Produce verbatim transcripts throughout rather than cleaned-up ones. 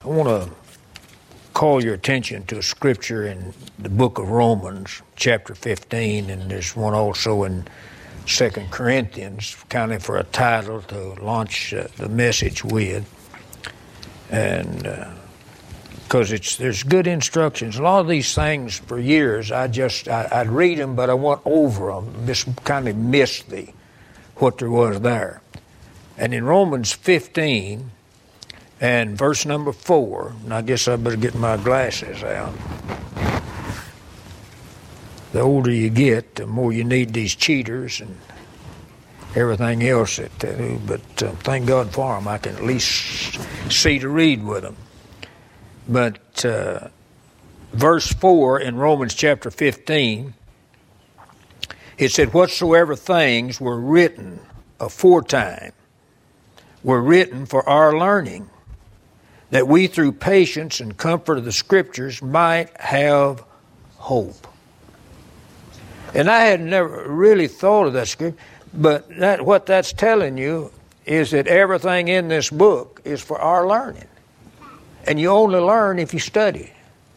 I want to call your attention to a scripture in the book of Romans, chapter fifteen, and there's one also in Second Corinthians, kind of for a title to launch uh, the message with. And because uh, it's there's good instructions. A lot of these things for years, I just, I, I'd read them, but I went over them, just kind of missed the, what there was there. And in Romans fifteen, and verse number four, and I guess I better get my glasses out. The older you get, the more you need these cheaters and everything else that they do. But uh, thank God for them. I can at least see to read with them. But uh, verse four in Romans chapter fifteen, it said, whatsoever things were written aforetime were written for our learning, that we through patience and comfort of the Scriptures might have hope. And I had never really thought of that scripture, but that, what that's telling you is that everything in this book is for our learning. And you only learn if you study.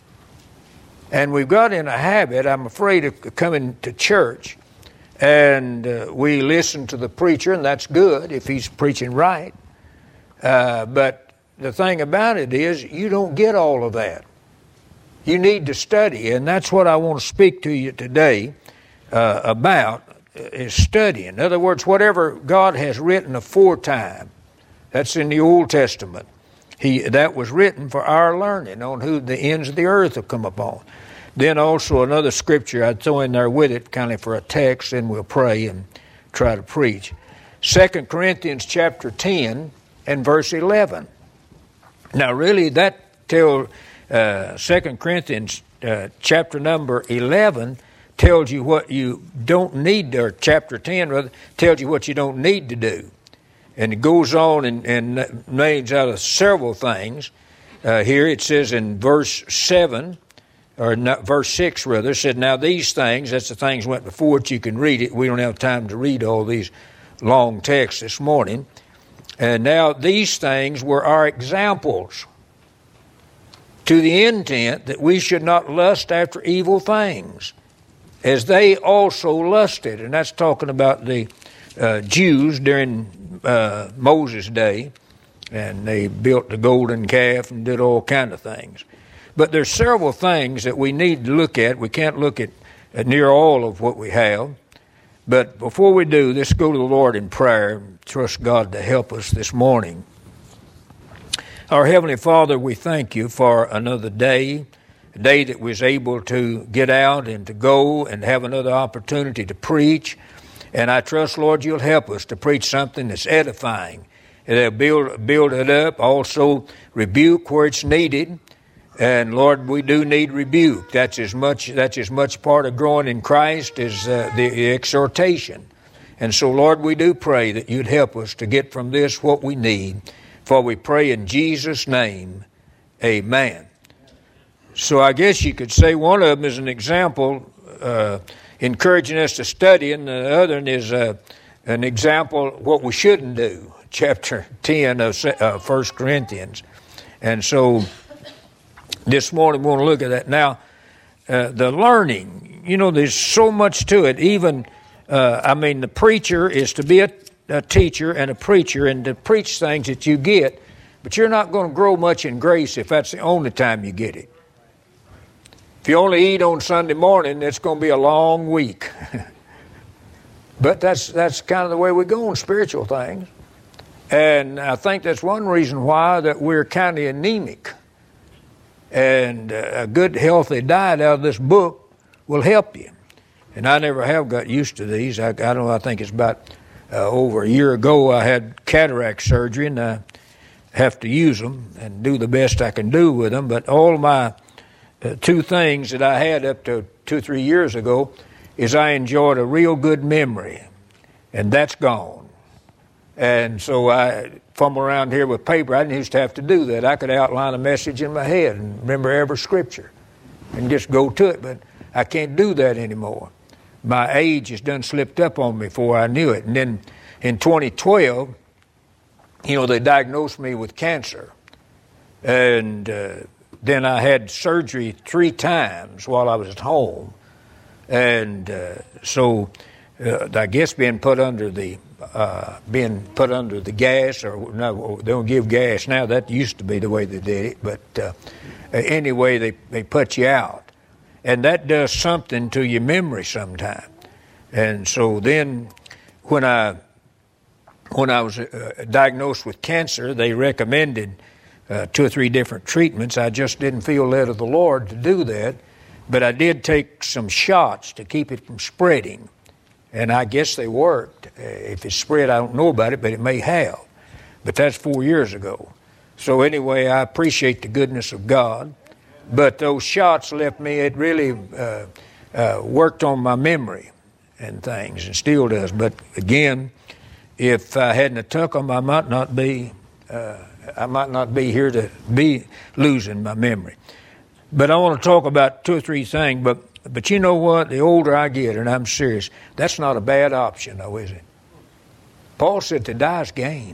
And we've got in a habit, I'm afraid, of coming to church, and uh, we listen to the preacher, and that's good if he's preaching right. Uh, but the thing about it is, you don't get all of that. You need to study, and that's what I want to speak to you today uh, about, is studying. In other words, whatever God has written aforetime, that's in the Old Testament, He that was written for our learning, on who the ends of the earth have come upon. Then also another scripture I'd throw in there with it, kind of for a text, and we'll pray and try to preach. Second Corinthians chapter ten and verse eleven. Now really that tells, uh, Second Corinthians uh, chapter number eleven tells you what you don't need, or chapter ten rather, tells you what you don't need to do. And it goes on and, and names out of several things. Uh, here it says in verse seven, or not, verse six rather, it said, now these things, that's the things went before it, you can read it. We don't have time to read all these long texts this morning. And now these things were our examples, to the intent that we should not lust after evil things, as they also lusted. And that's talking about the uh, Jews during uh, Moses' day, and they built the golden calf and did all kind of things. But there's several things that we need to look at. We can't look at, at near all of what we have. But before we do, let's go to the Lord in prayer and trust God to help us this morning. Our Heavenly Father, we thank you for another day, a day that we was able to get out and to go and have another opportunity to preach. And I trust, Lord, you'll help us to preach something that's edifying. It'll build, build it up, also rebuke where it's needed. And Lord, we do need rebuke. That's as much, that's as much part of growing in Christ as uh, the exhortation. And so, Lord, we do pray that you'd help us to get from this what we need. For we pray in Jesus' name, amen. So I guess you could say one of them is an example, uh, encouraging us to study, and the other is uh, an example of what we shouldn't do, chapter ten of uh, First Corinthians. And so this morning we want to look at that. Now, uh, the learning, you know, there's so much to it. Even, uh, I mean, the preacher is to be a, a teacher and a preacher and to preach things that you get, but you're not going to grow much in grace if that's the only time you get it. If you only eat on Sunday morning, it's going to be a long week. But that's that's kind of the way we go in spiritual things. And I think that's one reason why that we're kind of anemic. And a good, healthy diet out of this book will help you. And I never have got used to these. I, I don't know, I think it's about uh, over a year ago I had cataract surgery, and I have to use them and do the best I can do with them. But all my uh, two things that I had up to two or three years ago is I enjoyed a real good memory, and that's gone. And so I fumble around here with paper. I didn't used to have to do that. I could outline a message in my head and remember every scripture and just go to it, but I can't do that anymore. My age has done slipped up on me before I knew it. And then in twenty twelve, you know, they diagnosed me with cancer. And uh, then I had surgery three times while I was at home. And uh, so uh, I guess being put under the uh, being put under the gas, or no, they don't give gas now. That used to be the way they did it. But uh, anyway, they, they put you out. And that does something to your memory sometimes. And so then when I when I was uh, diagnosed with cancer, they recommended uh, two or three different treatments. I just didn't feel led of the Lord to do that. But I did take some shots to keep it from spreading. And I guess they worked. Uh, if it spread, I don't know about it, but it may have. But that's four years ago. So anyway, I appreciate the goodness of God. But those shots left me, it really uh, uh, worked on my memory and things, and still does. But again, if I hadn't took them, I might not be, uh, I might not be here to be losing my memory. But I want to talk about two or three things. But but you know what? The older I get, and I'm serious, that's not a bad option, though, is it? Paul said to die is gain.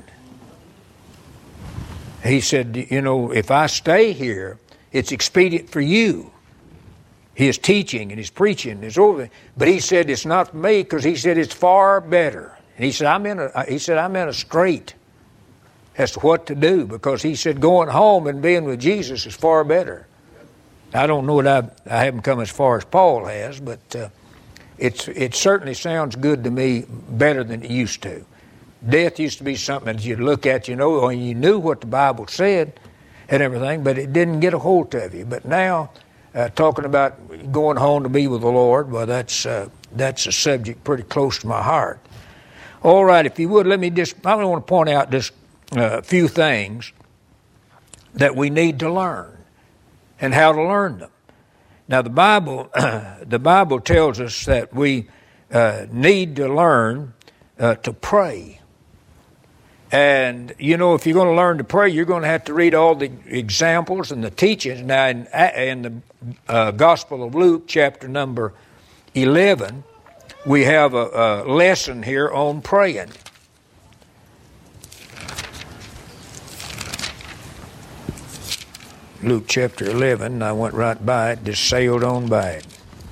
He said, you know, if I stay here, it's expedient for you. His teaching and his preaching is over. But he said it's not for me, because he said it's far better. And he said I'm in a he said I'm in a strait as to what to do, because he said going home and being with Jesus is far better. I don't know that I I haven't come as far as Paul has, but uh, it's it certainly sounds good to me, better than it used to. Death used to be something that you'd look at, you know, and you knew what the Bible said and everything, but it didn't get a hold of you. But now, uh, talking about going home to be with the Lord, well, that's uh, that's a subject pretty close to my heart. All right, if you would, let me just, I want to point out just a uh, few things that we need to learn and how to learn them. Now, the Bible, the Bible tells us that we uh, need to learn uh, to pray. And, you know, if you're going to learn to pray, you're going to have to read all the examples and the teachings. Now, in, in the uh, Gospel of Luke, chapter number eleven, we have a, a lesson here on praying. Luke chapter eleven, I went right by it, just sailed on by it.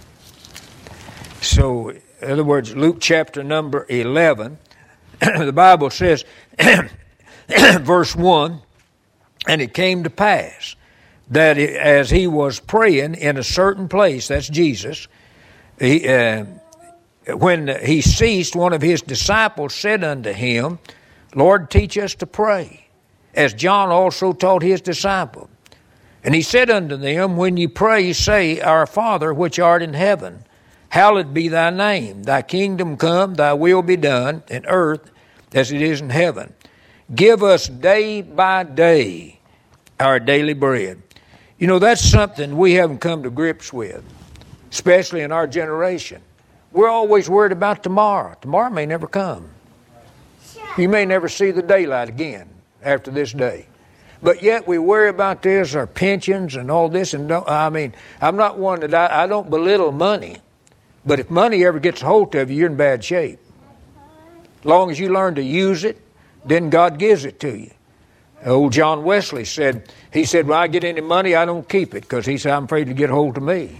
So, in other words, Luke chapter number eleven, the Bible says, verse one, and it came to pass that it, as he was praying in a certain place, that's Jesus, he, uh, when he ceased, one of his disciples said unto him, Lord, teach us to pray, as John also taught his disciples. And he said unto them, when you pray, say, Our Father, which art in heaven, hallowed be thy name. Thy kingdom come, thy will be done in earth as it is in heaven. Give us day by day our daily bread. You know, that's something we haven't come to grips with, especially in our generation. We're always worried about tomorrow. Tomorrow may never come. You may never see the daylight again after this day. But yet we worry about this, our pensions and all this. And don't, I mean, I'm not one that I, I don't belittle money. But if money ever gets a hold of you, you're in bad shape. As long as you learn to use it, then God gives it to you. Old John Wesley said, he said, when I get any money, I don't keep it, because he said, I'm afraid to get hold of me.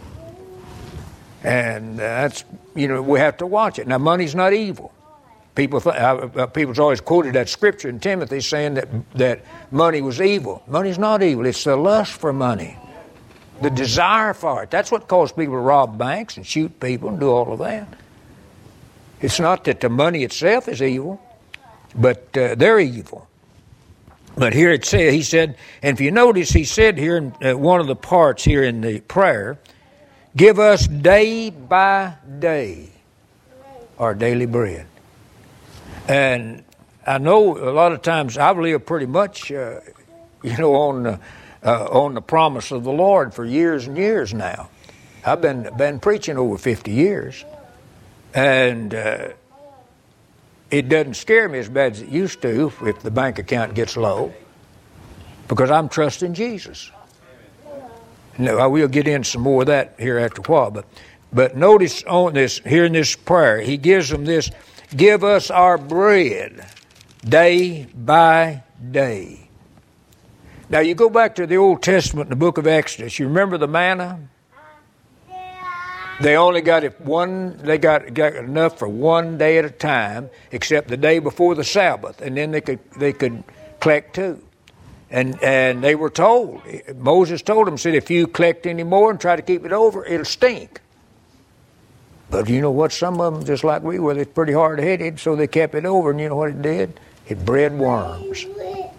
And that's, you know, we have to watch it. Now, money's not evil. People, th- uh, people's always quoted that scripture in Timothy saying that, that money was evil. Money's not evil. It's the lust for money, the desire for it. That's what caused people to rob banks and shoot people and do all of that. It's not that the money itself is evil, but uh, they're evil. But here it says, he said, and if you notice, he said here in uh, one of the parts here in the prayer, give us day by day our daily bread. And I know a lot of times I've lived pretty much, uh, you know, on the, uh, on the promise of the Lord for years and years now. I've been been preaching over fifty years, and uh, it doesn't scare me as bad as it used to if the bank account gets low, because I'm trusting Jesus. No, I will get in some more of that here after a while, but but notice on this here in this prayer, he gives them this. Give us our bread day by day. Now you go back to the Old Testament in the book of Exodus. You remember the manna? They only got it one. They got got enough for one day at a time, except the day before the Sabbath, and then they could they could collect two. And and they were told. Moses told them, said, if you collect any more and try to keep it over, it'll stink. But you know what? Some of them, just like we were, they're pretty hard headed, so they kept it over, and you know what it did? It bred worms,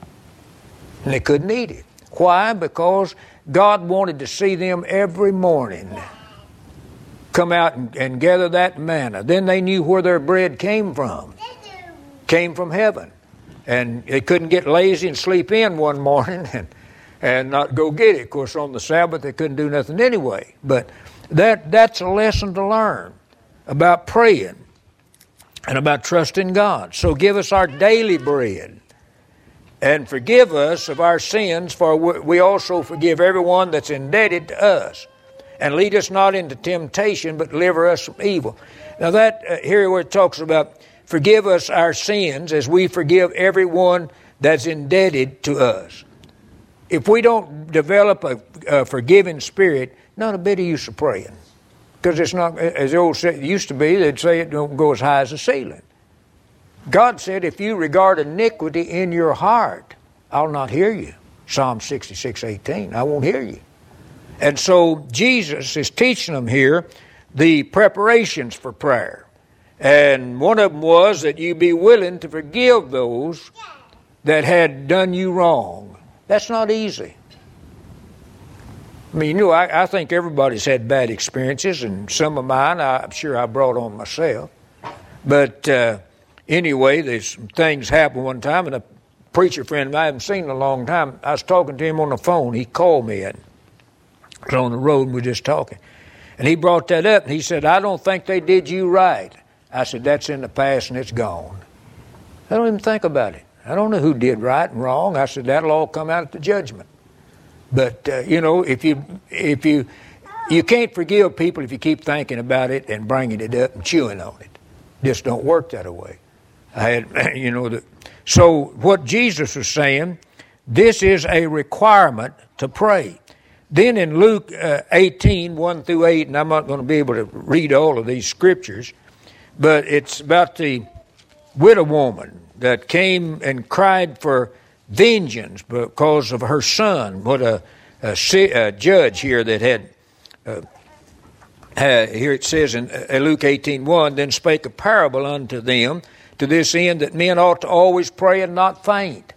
and they couldn't eat it. Why? Because God wanted to see them every morning come out and, and gather that manna. Then they knew where their bread came from. Came from heaven. And they couldn't get lazy and sleep in one morning and, and not go get it. Of course, on the Sabbath, they couldn't do nothing anyway. But that that's a lesson to learn about praying and about trusting God. So give us our daily bread. And forgive us of our sins, for we also forgive everyone that's indebted to us. And lead us not into temptation, but deliver us from evil. Now that, uh, here where it talks about forgive us our sins as we forgive everyone that's indebted to us. If we don't develop a, a forgiving spirit, not a bit of use of praying. Because it's not, as the old say, it used to be, they'd say it don't go as high as the ceiling. God said, if you regard iniquity in your heart, I'll not hear you. Psalm sixty-six eighteen, I won't hear you. And so Jesus is teaching them here the preparations for prayer. And one of them was that you be willing to forgive those that had done you wrong. That's not easy. I mean, you know, I, I think everybody's had bad experiences, and some of mine I'm sure I brought on myself. But uh, anyway, there's some things happened one time, and a preacher friend I haven't seen in a long time, I was talking to him on the phone. He called me and I was on the road and we were just talking. And he brought that up and he said, I don't think they did you right. I said, that's in the past and it's gone. I don't even think about it. I don't know who did right and wrong. I said, that'll all come out at the judgment. But, uh, you know, if you if you you can't forgive people if you keep thinking about it and bringing it up and chewing on it. Just don't work that way. I had, you know, the, so what Jesus was saying, this is a requirement to pray. Then in Luke uh, eighteen, one through eight, and I'm not going to be able to read all of these scriptures, but it's about the widow woman that came and cried for vengeance because of her son. What a, a, a judge here that had, uh, had, here it says in uh, Luke eighteen one, then spake a parable unto them to this end that men ought to always pray and not faint.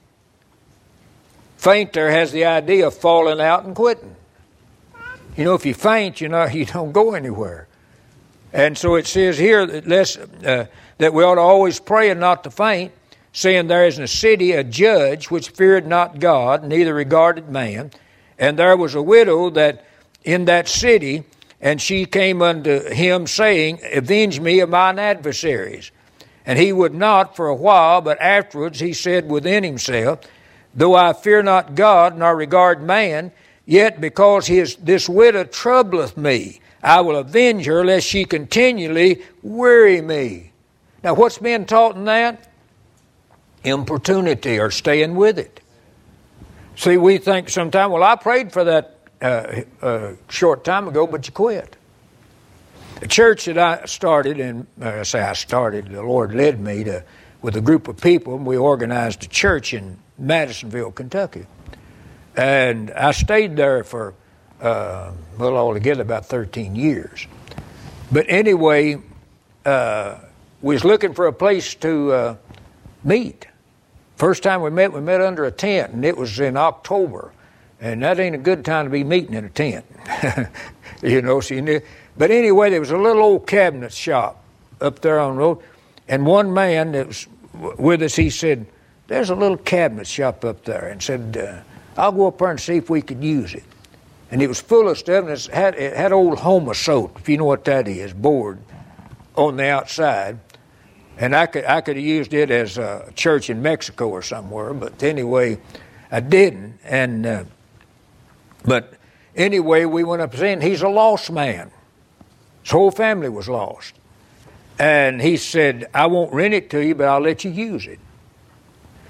Faint there has the idea of falling out and quitting. You know, if you faint, you know, you don't go anywhere. And so it says here that, less, uh, that we ought to always pray and not to faint, saying there is in a city a judge which feared not God, neither regarded man. And there was a widow that in that city, and she came unto him, saying, avenge me of mine adversaries. And he would not for a while, but afterwards he said within himself, though I fear not God, nor regard man, yet because his, this widow troubleth me, I will avenge her, lest she continually weary me. Now what's been taught in that? Importunity, or staying with it. See, we think sometimes, well, I prayed for that uh, uh, short time ago, but you quit. The church that I started, and uh, I say I started, the Lord led me to with a group of people, and we organized a church in Madisonville, Kentucky. And I stayed there for, uh, well, altogether about thirteen years. But anyway, uh, we was looking for a place to uh, meet. First time we met, we met under a tent, and it was in October. And that ain't a good time to be meeting in a tent. you know, so you knew. But anyway, there was a little old cabinet shop up there on the road. And one man that was with us, he said, there's a little cabinet shop up there. And said, uh, I'll go up there and see if we could use it. And it was full of stuff, and it had, it had old Homa soap, if you know what that is, board on the outside. And I could I could have used it as a church in Mexico or somewhere, but anyway, I didn't. And uh, but anyway, we went up saying he's a lost man. His whole family was lost. And he said, I won't rent it to you, but I'll let you use it.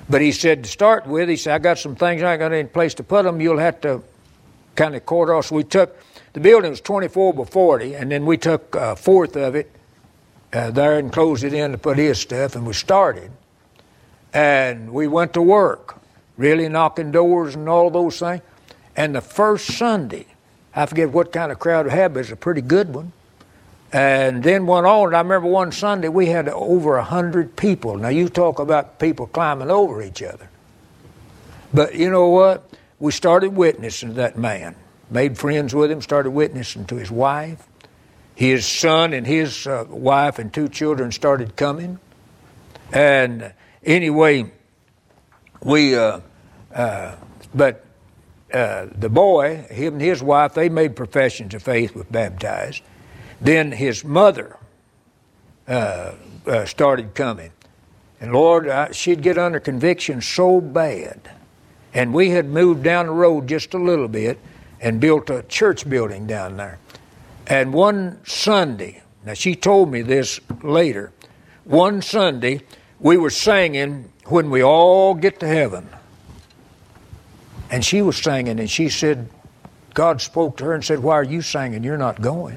But he said, to start with, he said, I got some things, I ain't got any place to put them. You'll have to kind of quarter off. So we took, the building was twenty-four by forty, and then we took a fourth of it uh, there and closed it in to put his stuff, and we started. And we went to work, really knocking doors and all those things. And the first Sunday, I forget what kind of crowd we had, but it was a pretty good one. And then went on, and I remember one Sunday we had over a hundred people. Now you talk about people climbing over each other. But you know what? We started witnessing to that man. Made friends with him, started witnessing to his wife. His son and his uh, wife and two children started coming. And anyway, we, uh, uh, but uh, the boy, him and his wife, they made professions of faith, was baptized. Then his mother uh, uh, started coming. And Lord, I, she'd get under conviction so bad. And we had moved down the road just a little bit and built a church building down there. And one Sunday, now she told me this later, one Sunday we were singing When We All Get to Heaven. And she was singing, and she said, God spoke to her and said, why are you singing? You're not going.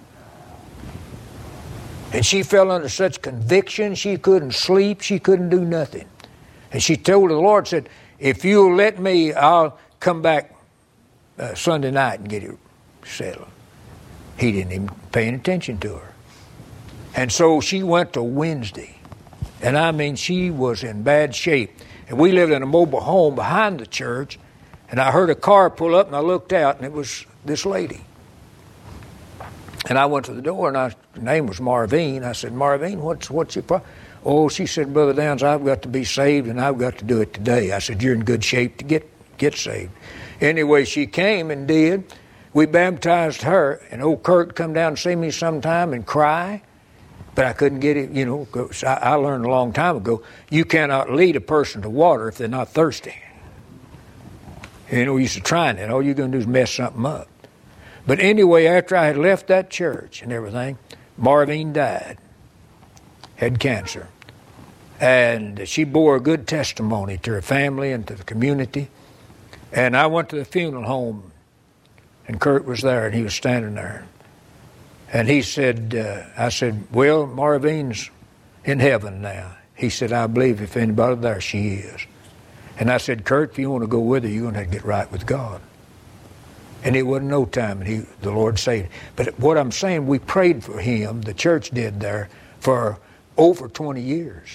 And she fell under such conviction, she couldn't sleep, she couldn't do nothing. And she told the Lord, said, if you'll let me, I'll come back uh, Sunday night and get it settled. He didn't even pay any attention to her. And so she went to Wednesday. And I mean, she was in bad shape. And we lived in a mobile home behind the church. And I heard a car pull up, and I looked out, and it was this lady. And I went to the door, and I, her name was Marvine. I said, Marvine, what's what's your problem? Oh, she said, Brother Downs, I've got to be saved, and I've got to do it today. I said, you're in good shape to get, get saved. Anyway, she came and did. We baptized her, and old Kurt come down and see me sometime and cry. But I couldn't get it, you know. I, I learned a long time ago, you cannot lead a person to water if they're not thirsty. You know, used to trying it. All you're going to do is mess something up. But anyway, after I had left that church and everything, Marvine died, had cancer. And she bore a good testimony to her family and to the community. And I went to the funeral home, and Kurt was there, and he was standing there. And he said, uh, I said, well, Marvine's in heaven now. He said, I believe if anybody there, she is. And I said, Kurt, if you want to go with her, you're going to have to get right with God. And it wasn't no time, and he, the Lord saved him. But what I'm saying, we prayed for him, the church did there, for over twenty years.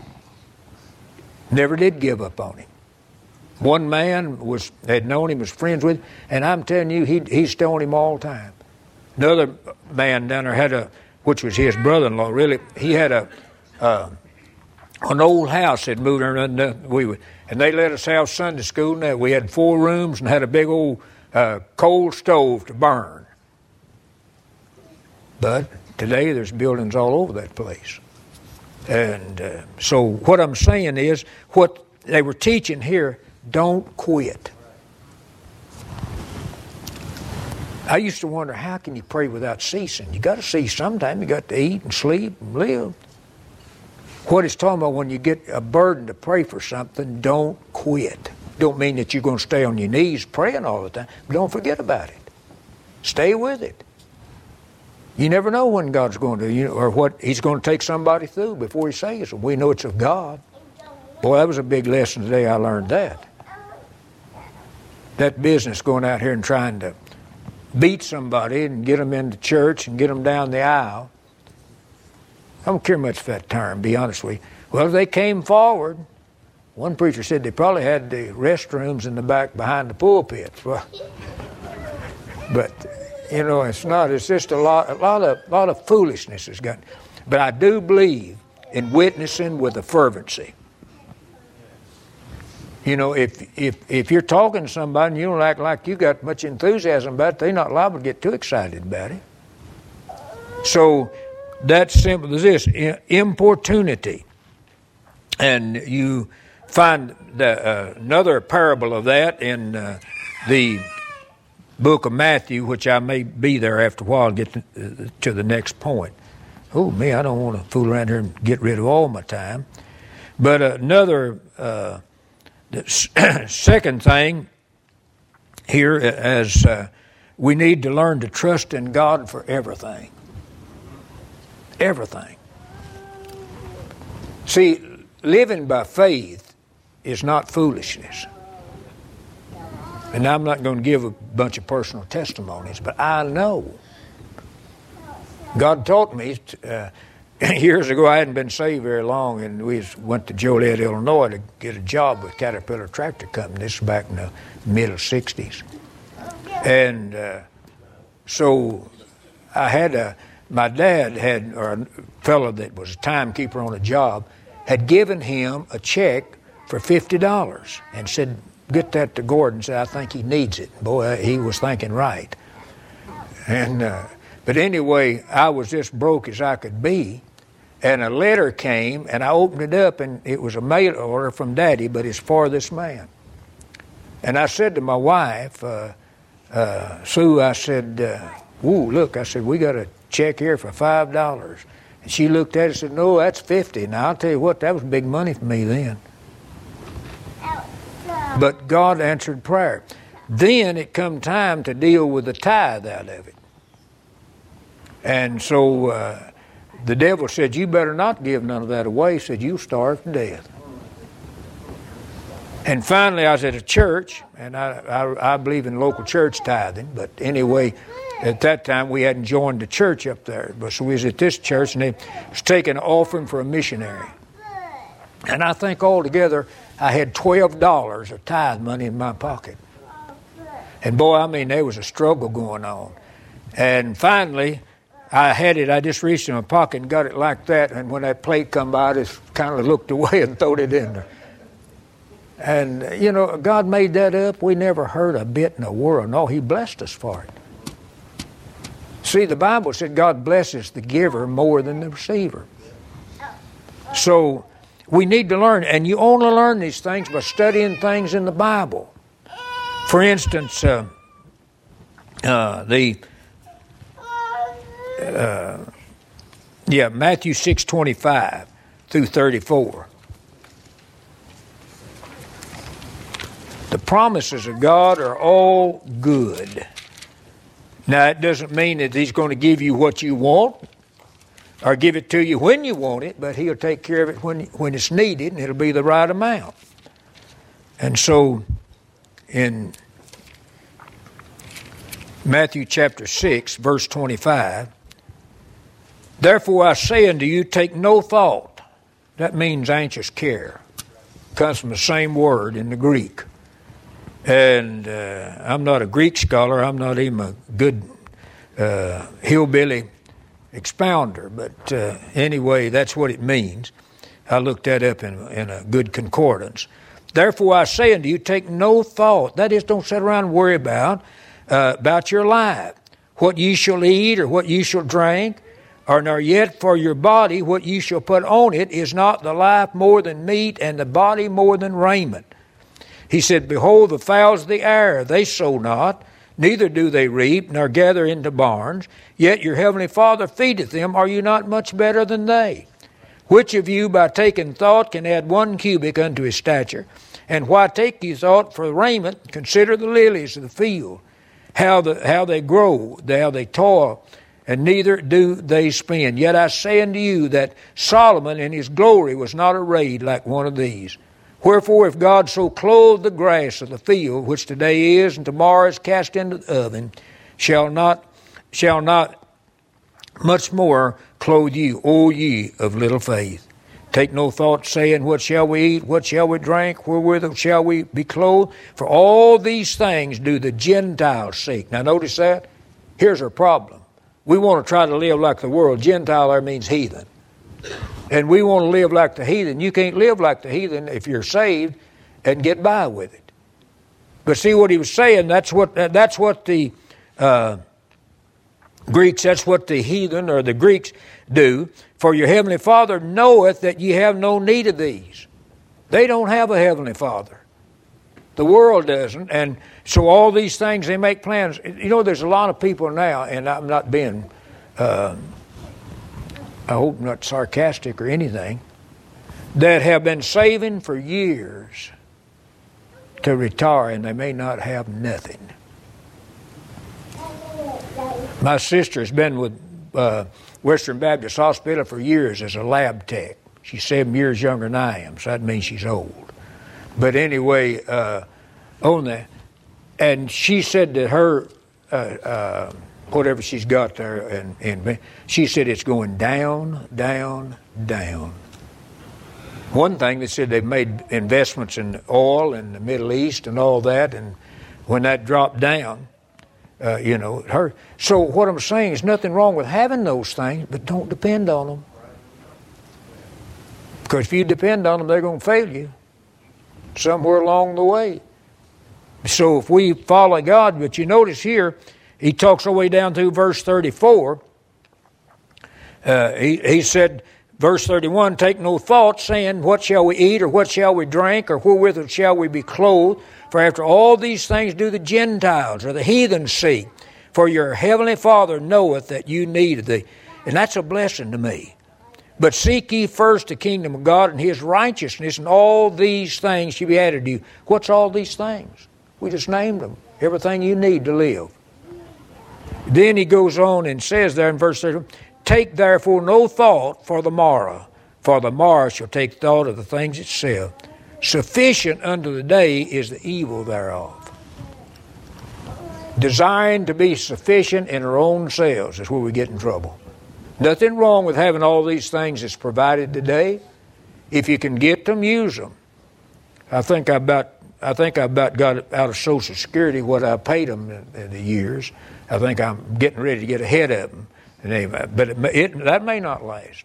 Never did give up on him. One man was had known him, was friends with him, and I'm telling you, he he stoned him all the time. Another man down there had a, which was his brother-in-law, really, he had a uh, an old house that moved around. Uh, we would, and they let us have Sunday school. And we had four rooms and had a big old uh, coal stove to burn. But today there's buildings all over that place. And uh, so what I'm saying is, what they were teaching here, don't quit. I used to wonder, how can you pray without ceasing? You got to cease sometime. You got to eat and sleep and live. What it's talking about, when you get a burden to pray for something, don't quit. Don't mean that you're going to stay on your knees praying all the time, but don't forget about it. Stay with it. You never know when God's going to, you know, or what He's going to take somebody through before He saves them. We know it's of God. Boy, that was a big lesson today. I learned that. That business going out here and trying to beat somebody and get them into church and get them down the aisle. I don't care much for that term, be honest with you. Well, they came forward. One preacher said they probably had the restrooms in the back behind the pulpits. Well, but you know, it's not. It's just a lot, a lot of, lot of foolishness has got. But I do believe in witnessing with a fervency. You know, if if if you're talking to somebody and you don't act like you got much enthusiasm about it, they're not liable to get too excited about it. So that's simple as this: importunity. And you find the, uh, another parable of that in uh, the book of Matthew, which I may be there after a while and get to, uh, to the next point. Oh, me, I don't want to fool around here and get rid of all my time. But another uh, The second thing here is uh, we need to learn to trust in God for everything. Everything. See, living by faith is not foolishness. And I'm not going to give a bunch of personal testimonies, but I know. God taught me, uh, years ago, I hadn't been saved very long, and we went to Joliet, Illinois to get a job with Caterpillar Tractor Company. This was back in the middle sixties. And uh, so I had a, my dad had, or a fellow that was a timekeeper on a job, had given him a check for fifty dollars and said, get that to Gordon. Said, I think he needs it. Boy, he was thinking right. And uh, but anyway, I was just broke as I could be. And a letter came, and I opened it up, and it was a mail order from Daddy, but it's for this man. And I said to my wife, uh, uh, Sue, I said, uh, ooh, look, I said, we got a check here for five dollars. And she looked at it and said, no, that's fifty. Now, I'll tell you what, that was big money for me then. But God answered prayer. Then it come time to deal with the tithe out of it. And so uh, the devil said, you better not give none of that away. He said, you'll starve to death. And finally, I was at a church, and I, I, I believe in local church tithing. But anyway, at that time, we hadn't joined the church up there. But so we was at this church, and they was taking an offering for a missionary. And I think altogether, I had twelve dollars of tithe money in my pocket. And boy, I mean, there was a struggle going on. And finally, I had it, I just reached in my pocket and got it like that. And when that plate come by, I just kind of looked away and throwed it in there. And, you know, God made that up. We never heard a bit in the world. No, He blessed us for it. See, the Bible said God blesses the giver more than the receiver. So we need to learn, and you only learn these things by studying things in the Bible. For instance, uh, uh, the uh, yeah Matthew six twenty-five through thirty-four. The promises of God are all good. Now, it doesn't mean that He's going to give you what you want or give it to you when you want it, but He'll take care of it when, when it's needed, and it'll be the right amount. And so, in Matthew chapter six, verse twenty-five, therefore I say unto you, take no thought. That means anxious care. It comes from the same word in the Greek. And uh, I'm not a Greek scholar. I'm not even a good uh, hillbilly expounder. But uh, anyway, that's what it means. I looked that up in, in a good concordance. Therefore I say unto you, take no thought. That is, don't sit around and worry about, uh, about your life. What ye shall eat or what ye shall drink, or nor yet for your body what ye shall put on it. Is not the life more than meat, and the body more than raiment? He said, behold, the fowls of the air, they sow not, neither do they reap, nor gather into barns, yet your heavenly Father feedeth them. Are you not much better than they? Which of you by taking thought can add one cubit unto his stature? And why take ye thought for raiment? Consider the lilies of the field, how, the, how they grow, how they toil, and neither do they spin. Yet I say unto you that Solomon in his glory was not arrayed like one of these. Wherefore, if God so clothe the grass of the field, which today is and tomorrow is cast into the oven, shall not shall not much more clothe you, O ye of little faith. Take no thought, saying, what shall we eat? What shall we drink? Wherewith shall we be clothed? For all these things do the Gentiles seek. Now notice that. Here's our problem. We want to try to live like the world. Gentile there means heathen. And we want to live like the heathen. You can't live like the heathen if you're saved and get by with it. But see what he was saying, that's what that's what the uh, Greeks, that's what the heathen or the Greeks do. For your heavenly Father knoweth that ye have no need of these. They don't have a heavenly Father. The world doesn't. And so all these things, they make plans. You know, there's a lot of people now, and I'm not being... Uh, I hope not sarcastic or anything, that have been saving for years to retire, and they may not have nothing. My sister has been with uh, Western Baptist Hospital for years as a lab tech. She's seven years younger than I am, so that means she's old. But anyway, uh, on that, and she said that her, uh, uh, whatever she's got there, and, and she said it's going down, down, down. One thing, they said they've made investments in oil in the Middle East and all that, and when that dropped down, uh, you know, her. So what I'm saying is nothing wrong with having those things, but don't depend on them. Because if you depend on them, they're going to fail you somewhere along the way. So if we follow God, but you notice here, he talks all the way down through verse thirty-four. Uh, he, he said, verse thirty-one, take no thought, saying, what shall we eat, or what shall we drink, or wherewith shall we be clothed? For after all these things do the Gentiles, or the heathen seek. For your heavenly Father knoweth that you need thee. And that's a blessing to me. But seek ye first the kingdom of God and his righteousness, and all these things shall be added to you. What's all these things? We just named them. Everything you need to live. Then he goes on and says there in verse thirty, take therefore no thought for the morrow, for the morrow shall take thought of the things itself. Sufficient unto the day is the evil thereof. Desiring to be sufficient in our own selves is where we get in trouble. Nothing wrong with having all these things that's provided today. If you can get them, use them. I think I about I think I about got out of Social Security what I paid them in, in the years. I think I'm getting ready to get ahead of them. And anyway, but it, it, that may not last.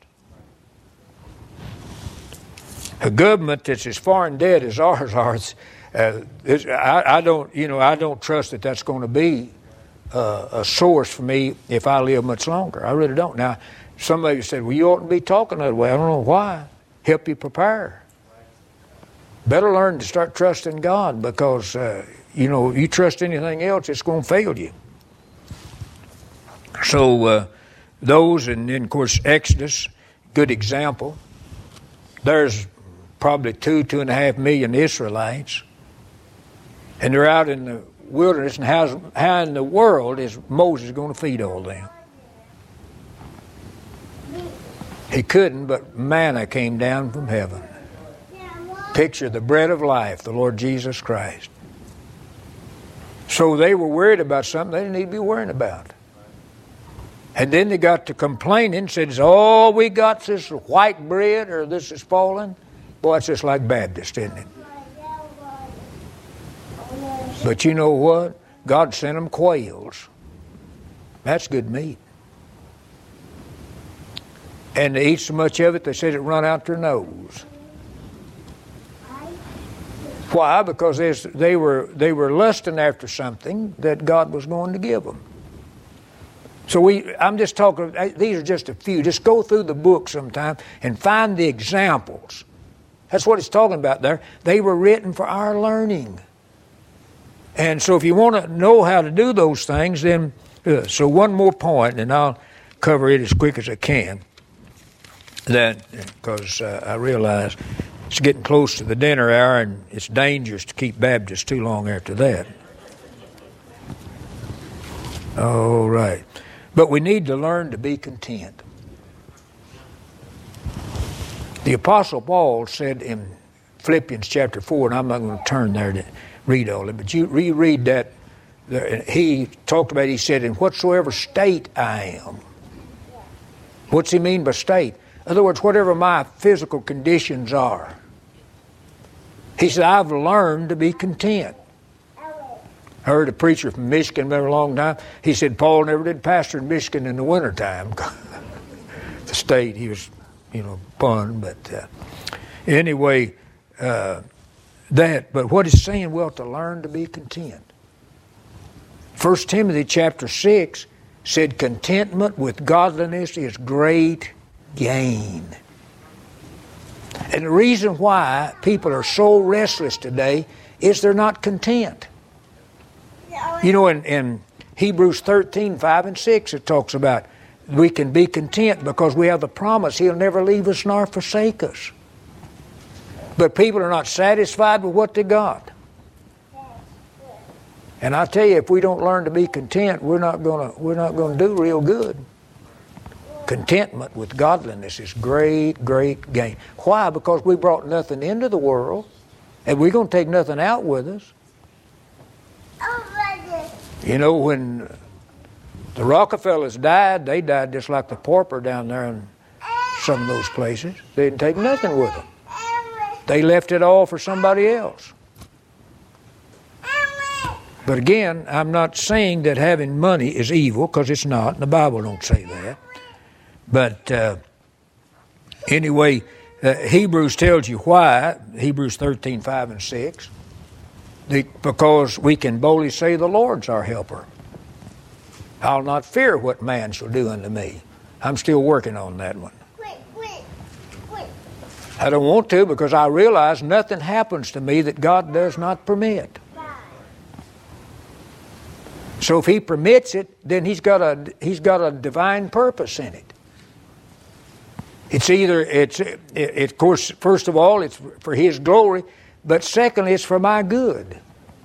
A government that's as foreign dead as ours are, uh, I, I don't, you know, I don't trust that that's going to be uh, a source for me if I live much longer. I really don't. Now, somebody said, well, you oughtn't be talking that way. I don't know why. Help you prepare. Better learn to start trusting God, because, uh, you know, if you trust anything else, it's going to fail you. So uh, those, and then, of course, Exodus, good example. There's probably two, two and a half million Israelites, and they're out in the wilderness, and how's, how in the world is Moses going to feed all of them? He couldn't, but manna came down from heaven. Picture the bread of life, the Lord Jesus Christ. So they were worried about something they didn't need to be worrying about. And then they got to complaining, said, all we got is this white bread, or this is falling. Boy, it's just like Baptist, isn't it? But you know what? God sent them quails. That's good meat. And they eat so much of it, they said it run out their nose. Why? Because they were, they were lusting after something that God was going to give them. So we, I'm just talking, these are just a few. Just go through the book sometime and find the examples. That's what it's talking about there. They were written for our learning. And so if you want to know how to do those things, then, uh, so one more point, and I'll cover it as quick as I can. That, because uh, I realize it's getting close to the dinner hour, and it's dangerous to keep Baptists too long after that. All right. But we need to learn to be content. The Apostle Paul said in Philippians chapter four, and I'm not going to turn there to read all of it, but you reread that. He talked about, he said, in whatsoever state I am. What's he mean by state? In other words, whatever my physical conditions are. He said, I've learned to be content. I heard a preacher from Michigan for a long time. He said Paul never did pastor in Michigan in the wintertime. The state, he was, you know, pun. But uh, anyway, uh, that. But what he's saying, well, to learn to be content. First Timothy chapter six said contentment with godliness is great gain. And the reason why people are so restless today is they're not content. You know, in, in Hebrews thirteen, five and six, it talks about we can be content because we have the promise He'll never leave us nor forsake us. But people are not satisfied with what they got. And I tell you, if we don't learn to be content, we're not gonna we're not gonna do real good. Contentment with godliness is great, great gain. Why? Because we brought nothing into the world, and we're gonna take nothing out with us. You know, when the Rockefellers died, they died just like the pauper down there in some of those places. They didn't take nothing with them. They left it all for somebody else. But again, I'm not saying that having money is evil, because it's not. The Bible don't say that. But uh, anyway, uh, Hebrews tells you why. Hebrews thirteen, five and six. The, because we can boldly say, the Lord's our helper. I'll not fear what man shall do unto me. I'm still working on that one. I don't want to, because I realize nothing happens to me that God does not permit. So if He permits it, then He's got a He's got a divine purpose in it. It's either it's it, it, of course, first of all, it's for His glory, but secondly, it's for my good.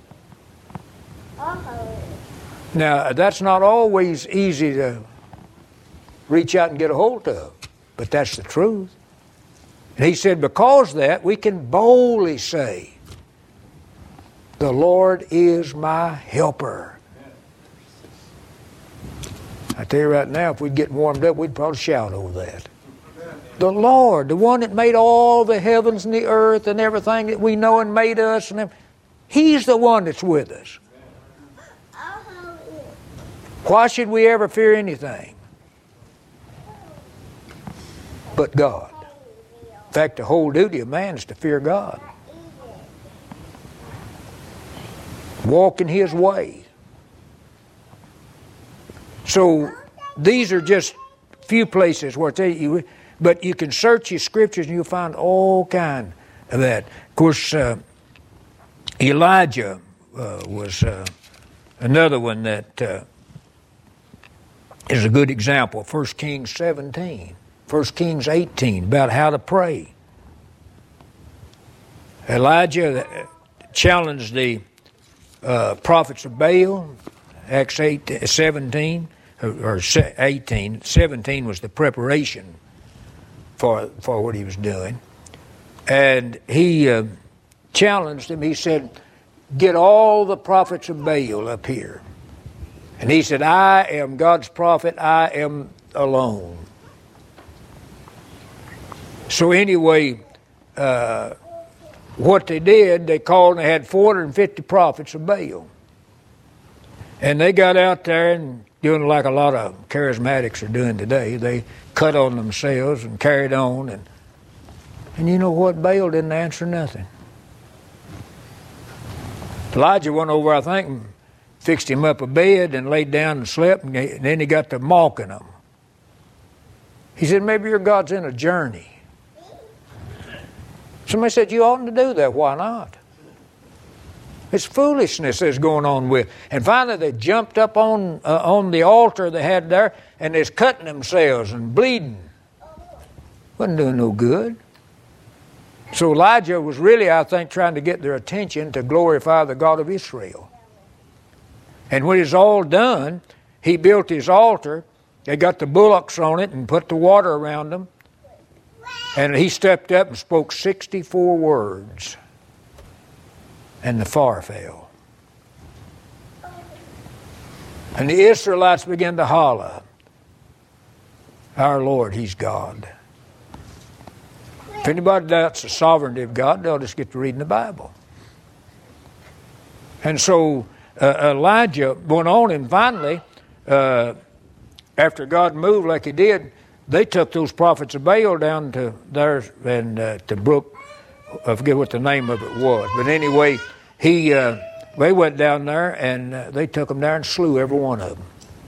Now, that's not always easy to reach out and get a hold of, but that's the truth. And He said, because of that, we can boldly say, the Lord is my helper. I tell you right now, if we'd get warmed up, we'd probably shout over that. The Lord, the one that made all the heavens and the earth and everything that we know and made us, and everything, He's the one that's with us. Why should we ever fear anything but God? In fact, the whole duty of man is to fear God. Walk in His way. So these are just few places where I tell you, but you can search your scriptures and you'll find all kind of that. Of course, uh, Elijah uh, was uh, another one that uh, is a good example. First Kings seventeen, First Kings eighteen, about how to pray. Elijah challenged the uh, prophets of Baal, Acts eight, seventeen, or eighteen. seventeen was the preparation for for what he was doing. And he uh, challenged them. He said, get all the prophets of Baal up here. And he said, I am God's prophet. I am alone. So anyway, uh, what they did, they called and they had four hundred fifty prophets of Baal. And they got out there and doing like a lot of charismatics are doing today. They cut on themselves and carried on. And, and you know what? Baal didn't answer nothing. Elijah went over, I think, and fixed him up a bed and laid down and slept. And then he got to mocking them. He said, maybe your God's in a journey. Somebody said, you oughtn't to do that. Why not? It's foolishness that's going on with. And finally they jumped up on uh, on the altar they had there, and they're cutting themselves and bleeding. Wasn't doing no good. So Elijah was really, I think, trying to get their attention to glorify the God of Israel. And when it's all done, he built his altar. They got the bullocks on it and put the water around them. And he stepped up and spoke sixty-four words. And the fire fell. And the Israelites began to holler, our Lord, He's God. If anybody doubts the sovereignty of God, they'll just get to reading the Bible. And so uh, Elijah went on, and finally, uh, after God moved like He did, they took those prophets of Baal down to there and uh, to Brook. I forget what the name of it was, but anyway, he uh, they went down there and uh, they took them there and slew every one of them.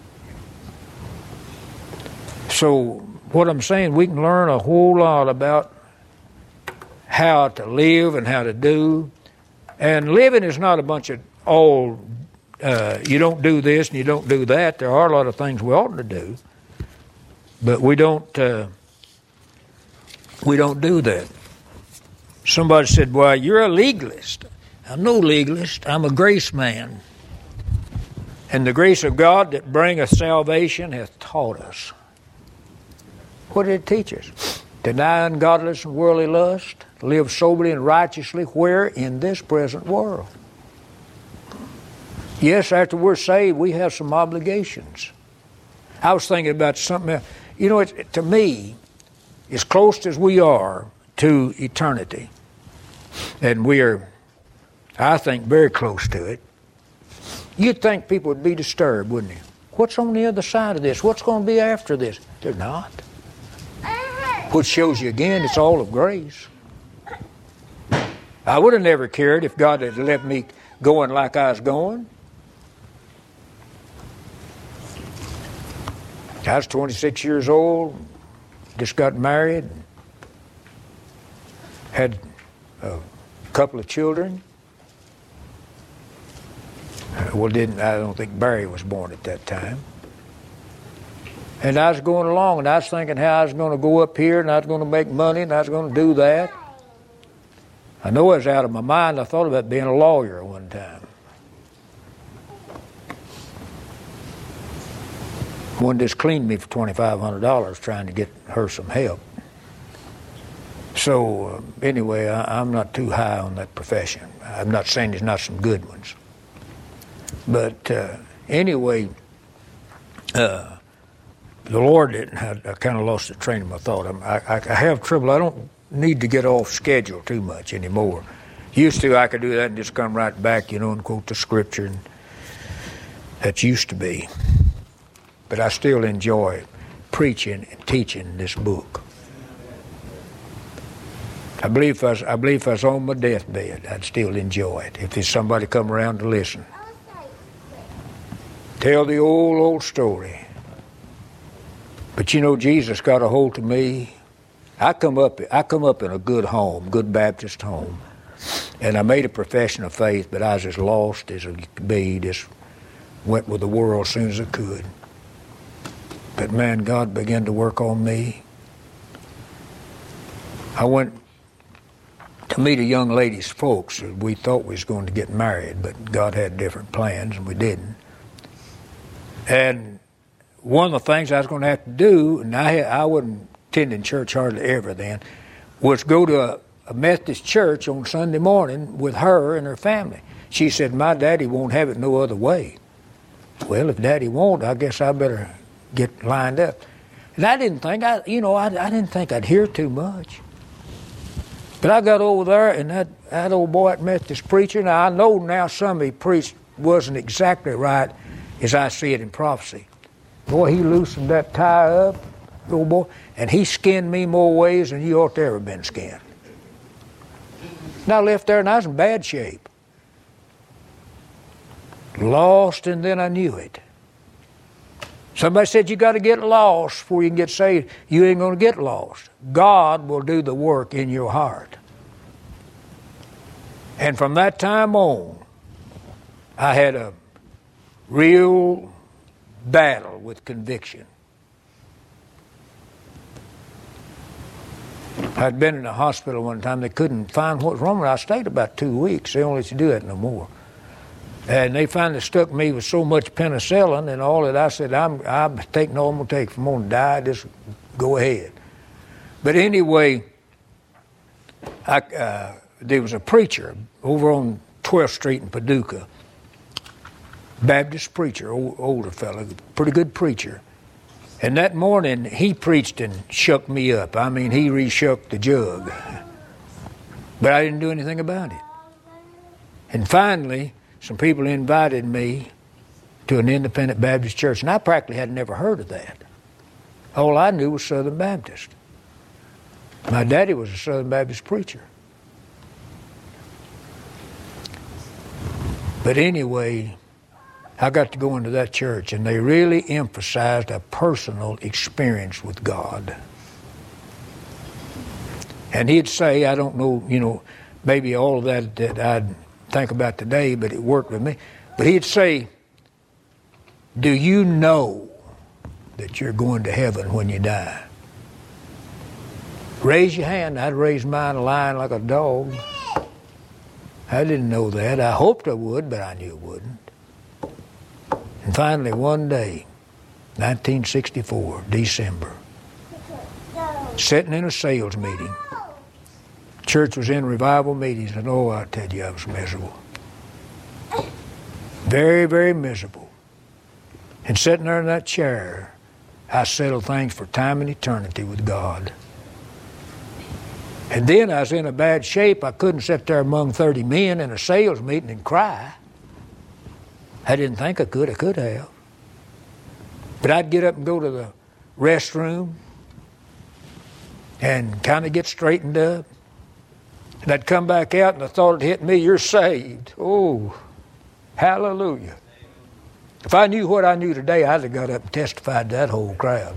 So what I'm saying, we can learn a whole lot about how to live and how to do. And living is not a bunch of all, uh, you don't do this and you don't do that. There are a lot of things we ought to do, but we don't. Uh, we don't do that. Somebody said, well, you're a legalist. I'm no legalist. I'm a grace man. And the grace of God that bringeth salvation hath taught us. What did it teach us? Deny ungodliness and worldly lust, live soberly and righteously, where? In this present world. Yes, after we're saved, we have some obligations. I was thinking about something else. You know, it, to me, as close as we are to eternity, and we are, I think, very close to it, you'd think people would be disturbed, wouldn't you? What's on the other side of this? What's going to be after this? They're not. Which shows you again, it's all of grace. I would have never cared if God had left me going like I was going. I was twenty-six years old, just got married, had a couple of children. Well, didn't I don't think Barry was born at that time. And I was going along, and I was thinking how I was going to go up here, and I was going to make money, and I was going to do that. I know I was out of my mind. I thought about being a lawyer one time. One just cleaned me for twenty-five hundred dollars trying to get her some help. So, uh, anyway, I, I'm not too high on that profession. I'm not saying there's not some good ones. But uh, anyway, uh, the Lord didn't. I, I kind of lost the train of my thought. I, I, I have trouble. I don't need to get off schedule too much anymore. Used to, I could do that and just come right back, you know, and quote the scripture. And that used to be. But I still enjoy preaching and teaching this book. I believe if I was, I believe if I was on my deathbed, I'd still enjoy it. If there's somebody come around to listen. Tell the old, old story. But you know, Jesus got a hold of me. I come up, I come up in a good home, good Baptist home. And I made a profession of faith, but I was as lost as I could be. Just went with the world as soon as I could. But man, God began to work on me. I went to meet a young lady's folks. We thought we was going to get married, but God had different plans, and we didn't. And one of the things I was going to have to do, and I, I wasn't attending church hardly ever then, was go to a, a Methodist church on Sunday morning with her and her family. She said, my daddy won't have it no other way. Well, if daddy won't, I guess I better get lined up. And I didn't think, I, you know, I, I didn't think I'd hear too much. But I got over there, and that, that old boy at Methodist preacher, now I know now some he preached wasn't exactly right as I see it in prophecy. Boy, he loosened that tie up, old boy, and he skinned me more ways than you ought to ever been skinned. And I left there, and I was in bad shape. Lost, and then I knew it. Somebody said you got to get lost before you can get saved. You ain't going to get lost. God will do the work in your heart. And from that time on, I had a real battle with conviction. I'd been in a hospital one time. They couldn't find what was wrong with me. I stayed about two weeks. They don't let you do that no more. And they finally stuck me with so much penicillin and all that. I said, I'm, I'm taking all I'm going to take. If I'm going to die, just go ahead. But anyway, I, uh, there was a preacher over on twelfth Street in Paducah, Baptist preacher, old, older fellow, pretty good preacher. And that morning, he preached and shook me up. I mean, he re-shook the jug. But I didn't do anything about it. And finally, some people invited me to an independent Baptist church, and I practically had never heard of that. All I knew was Southern Baptist. My daddy was a Southern Baptist preacher. But anyway, I got to go into that church, and they really emphasized a personal experience with God. And he'd say, I don't know, you know, maybe all of that that I'd think about today, but it worked with me. But he'd say, do you know that you're going to heaven when you die? Raise your hand. I'd raise mine lying like a dog. I didn't know that. I hoped I would, but I knew it wouldn't. And finally, one day, nineteen sixty-four, December, sitting in a sales meeting, church was in revival meetings, and oh, I tell you, I was miserable. Very, very miserable. And sitting there in that chair, I settled things for time and eternity with God. And then I was in a bad shape. I couldn't sit there among thirty men in a sales meeting and cry. I didn't think I could. I could have. But I'd get up and go to the restroom and kind of get straightened up. And I'd come back out and the thought had hit me, you're saved. Oh, hallelujah. If I knew what I knew today, I'd have got up and testified to that whole crowd.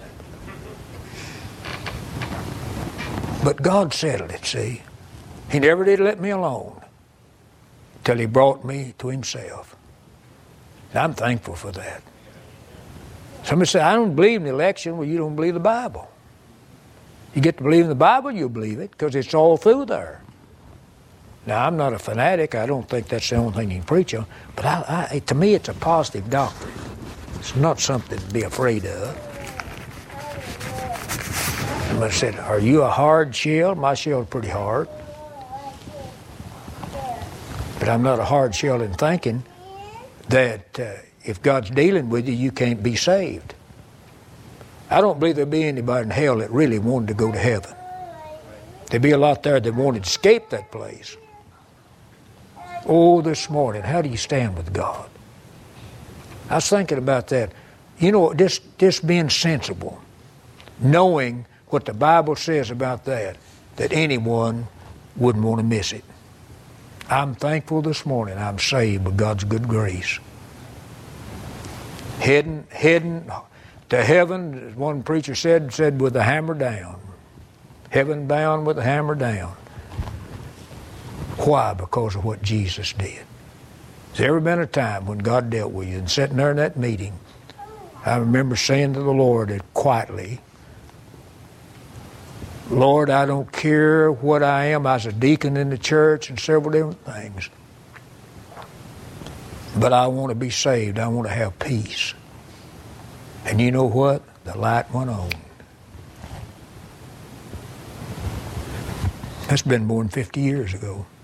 But God settled it, see. He never did let me alone till He brought me to Himself. And I'm thankful for that. Somebody said, I don't believe in the election. Well, you don't believe the Bible. You get to believe in the Bible, you'll believe it, because it's all through there. Now, I'm not a fanatic. I don't think that's the only thing you can preach on. But I, I, to me, it's a positive doctrine. It's not something to be afraid of. Somebody said, are you a hard shell? My shell's pretty hard. But I'm not a hard shell in thinking that uh, if God's dealing with you, you can't be saved. I don't believe there'll be anybody in hell that really wanted to go to heaven. There'd be a lot there that wanted to escape that place. Oh, this morning, how do you stand with God? I was thinking about that. You know, just, just being sensible, knowing what the Bible says about that, that anyone wouldn't want to miss it. I'm thankful this morning I'm saved by God's good grace. Heading, heading to heaven, as one preacher said, said with the hammer down. Heaven bound with the hammer down. Why? Because of what Jesus did. There's ever been a time when God dealt with you and sitting there in that meeting, I remember saying to the Lord that quietly, Lord, I don't care what I am. I was a deacon in the church and several different things. But I want to be saved. I want to have peace. And you know what? The light went on. That's been more than fifty years ago.